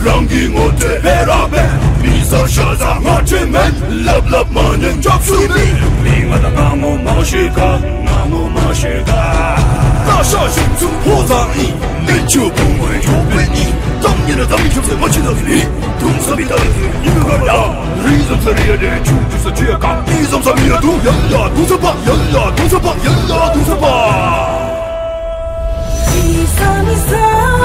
rangi ngote herabe Misa shaza ngachimen Love love manen japsumi Minga da ngamo mashika Ngamo mashika大厦心中火葬你内就不会有本你当年的当年就是我去到你东山比的一个个呀人生这里的就是绝港你怎么上面的都人呀东山吧人呀东山吧人呀东山吧